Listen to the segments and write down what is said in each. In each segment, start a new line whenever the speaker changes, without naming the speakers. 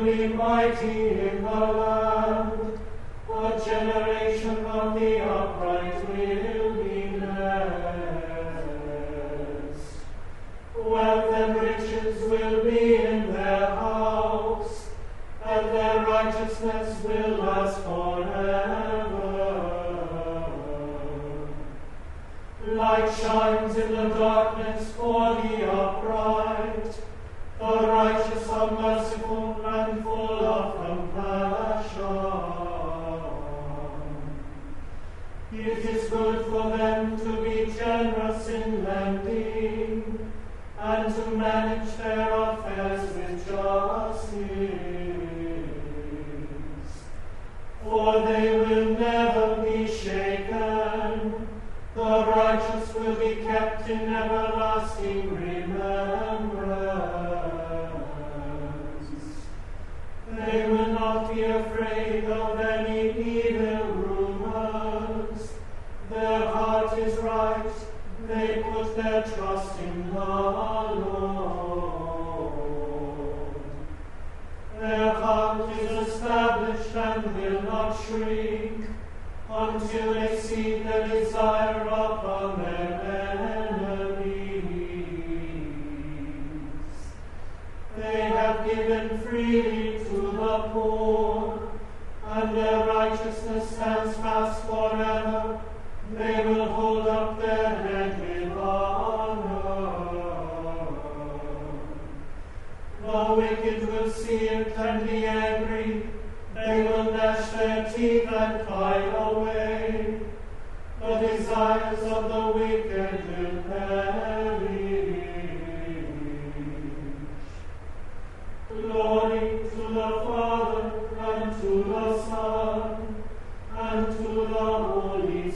be mighty in the land. A generation of the upright will be blessed. Wealth and riches will be in their house, and their righteousness will last forever. Light shines in the darkness for the upright. The righteous are merciful and full of compassion. It is good for them to be generous in lending and to manage their affairs with justice. For they will never be shaken. The righteous will be kept in everlasting remembrance. They will not be afraid of any evil rumors. Their heart is right. They put their trust in the Lord. Their heart is established and will not shrink until they see the desire upon their enemies. They have given freely to the poor, and their righteousness stands fast forever. They will hold up their head with honor. The wicked will see it and be angry. They will gnash their teeth and hide away. The desires of the wicked will perish. Glory to the Father, and to the Son, and to the Holy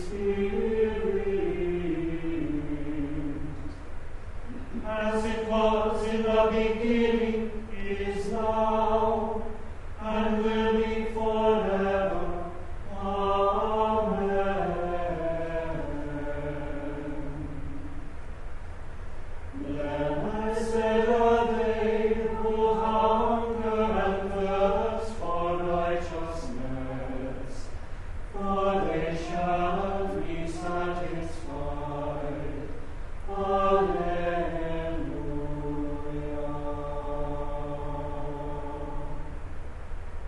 Spirit. As it was in the beginning, is now, and will be forever. Amen. Blessed are they who hunger and thirst for righteousness,